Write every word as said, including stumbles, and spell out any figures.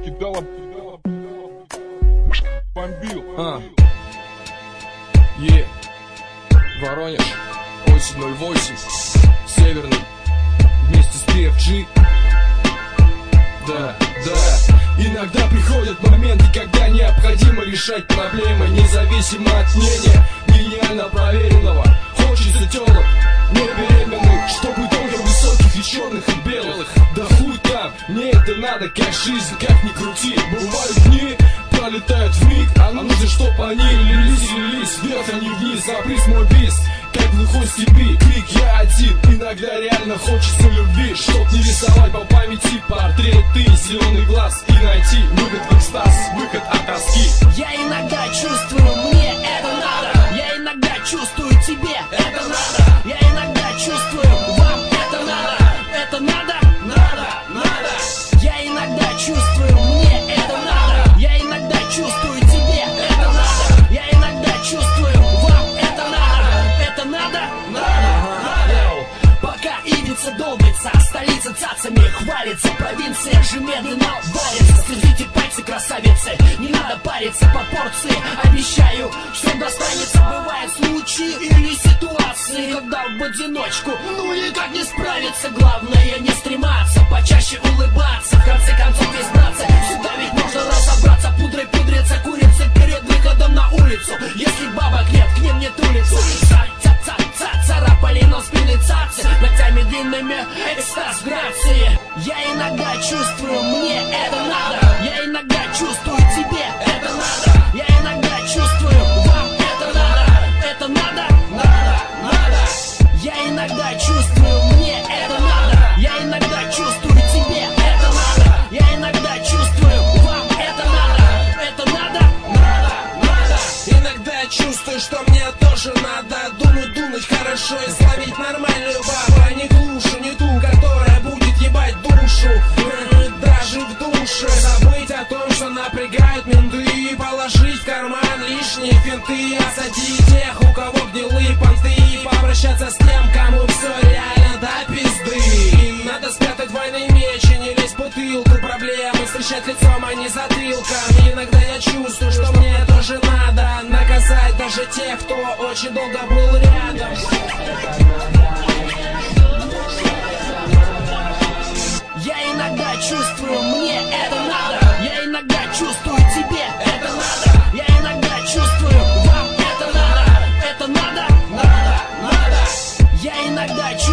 кидала, бомбил. А. Е. Воронеж, осень ноль восемь, Северный, вместе с пи эф джи. Да, да. Иногда приходят моменты, когда необходимо решать проблемы, независимо от мнения гениально проверенного. Хочется телок, не беременных, чтобы только высоких и черных и белых. Да хуй там, мне это надо, как жизнь, как ни крути. Бывают дни, пролетают вмиг, а нужно, чтоб они лились, лились вверх, а не вниз. Запрись мой бис, как глухой степи. Крик я один, иногда реально хочется любви, чтоб не рисовать по памяти портреты, зеленый глаз и найти выход в экстаз, выход от тоски. Я иногда чувствую, мне это надо. Я иногда чувствую, тебе это надо. Я иногда чувствую, вам это надо. Это надо, надо, надо. Я иногда чувствую, мне это надо. Я иногда чувствую, тебе это надо. Я иногда чувствую, вам это надо. Это надо, надо, надо. Пока ивица долбится, столица цацами хвалится, провинция же медленно варится. Скрестите пальцы, красавицы, не надо париться по порции. Обещаю, всем достанется. Бывают случаи или ситуации, когда в одиночку ну никак не справиться. Главное не стрематься, почаще улыбаться. В конце концов избраться, сюда ведь можно разобраться. Пудрой пудриться, курица перед выходом на улицу. Если бабок нет, к ним нет улицы. Царапали нос, спины цацы, ногтями длинными, экстаз грации. Я иногда чувствую, мне это надо. Я иногда чувствую, тебе это надо. Я иногда чувствую, вам это надо. Это надо, надо, надо. Я иногда чувствую, мне это надо. Я иногда чувствую, тебе это надо. Я иногда чувствую, вам это надо. Это надо, надо, надо. Иногда чувствую, что мне тоже надо. Думаю, думать хорошо и словить нормальную бабу, а не глушу, не ту, которая будет ебать душу. Даже в душе забыть о том, что напрягают менты, и положить в карман лишние финты, осадить тех, у кого гнилые понты, и пообращаться с тем, кому все реально до пизды. Надо спрятать войны меч и не лезть в бутылку. Проблемы встречать лицом, а не затылком. И иногда я чувствую, что мне тоже надо наказать даже тех, кто очень долго был рядом. Я иногда чувствую, мне это надо. Я иногда чувствую, тебе это надо. Я иногда чувствую, вам это надо. Это надо, надо, надо. Я иногда чувствую.